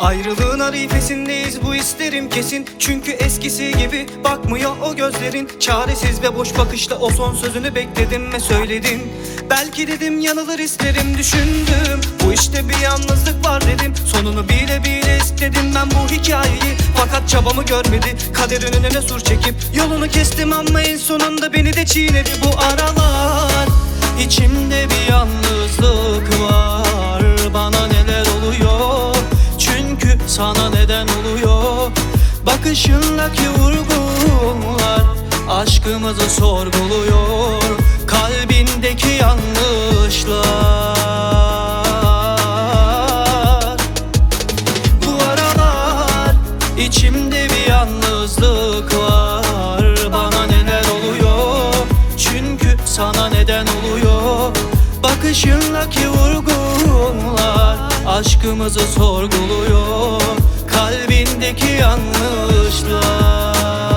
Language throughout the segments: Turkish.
Ayrılığın arifesindeyiz, bu isterim kesin. Çünkü eskisi gibi bakmıyor o gözlerin. Çaresiz ve boş bakışla o son sözünü bekledim ve söyledim. Belki dedim yanılır isterim, düşündüm. Bu işte bir yalnızlık var dedim. Sonunu bile bile istedim ben bu hikayeyi. Fakat çabamı görmedi, kaderin önüne sur çekip yolunu kestim ama en sonunda beni de çiğnedi. Bu aralar içimde bir yalnızlık var. Bana neler oluyor? Çünkü sana neden oluyor? Bakışındaki vurgunlar aşkımızı sorguluyor. Kalbindeki yanlışlar. Bu aralar içimde bir yalnızlık var. Bana neler oluyor? Çünkü sana neden oluyor? Bakışındaki vurgunlar aşkımızı sorguluyor. Kalbindeki yanlışlar.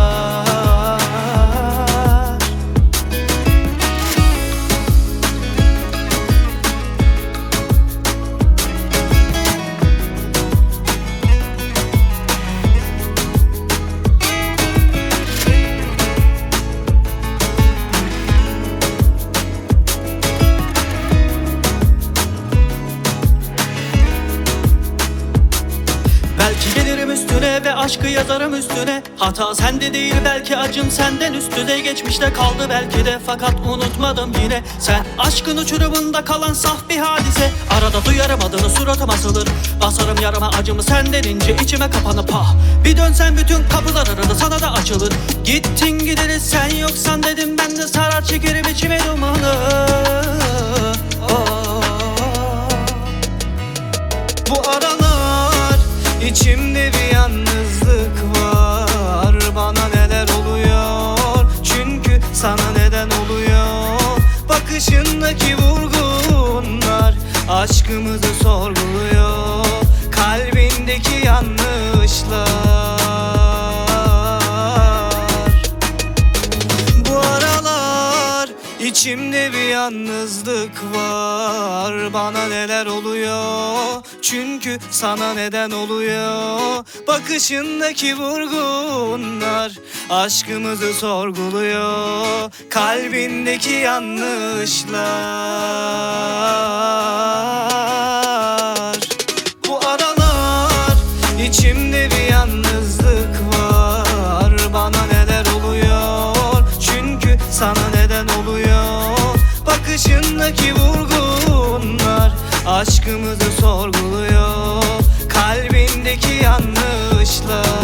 Belki gelirim üstüne ve aşkı yazarım üstüne. Hata sende değil, belki acım senden üstüne. Geçmişte kaldı belki de, fakat unutmadım yine. Sen aşkın uçurumunda kalan saf bir hadise. Arada duyarım adını, suratıma asılır. Basarım yarama acımı senden ince, içime kapanıp bir dönsen bütün kapılar aradı sana da açılır. Gittin gideriz sen yoksan dedim, ben de sarar çekerim içime dumanı. Bu aralar İçimde bir yalnızlık var. Bana neler oluyor? Çünkü sana neden oluyor? Bakışındaki vurgunlar aşkımızı sorguluyor. Kalbindeki yanlışlar. Bu aralar İçimde bir yalnızlık var. Bana neler oluyor? Çünkü sana neden oluyor? Bakışındaki vurgunlar aşkımızı sorguluyor. Kalbindeki yanlışlar. Bu aralar içimde bir yalnızlık var. Bana neler oluyor? Çünkü sana neden oluyor? Bakışındaki vurgunlar aşkımızı sorguluyor. Kalbindeki yanlışlar.